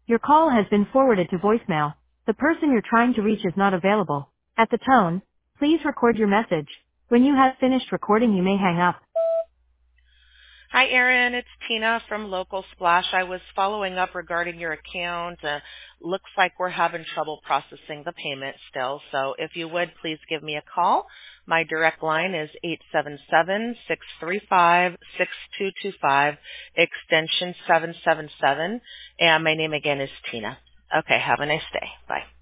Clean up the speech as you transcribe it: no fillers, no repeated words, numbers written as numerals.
Your call has been forwarded to voicemail. The person you're trying to reach is not available. At the tone, please record your message. When you have finished recording, you may hang up. Hi, Erin. It's Tina from Local Splash. I was following up regarding your account. Looks like we're having trouble processing the payment still. So if you would, please give me a call. My direct line is 877-635-6225, extension 777. And my name again is Tina. Okay, have a nice day. Bye.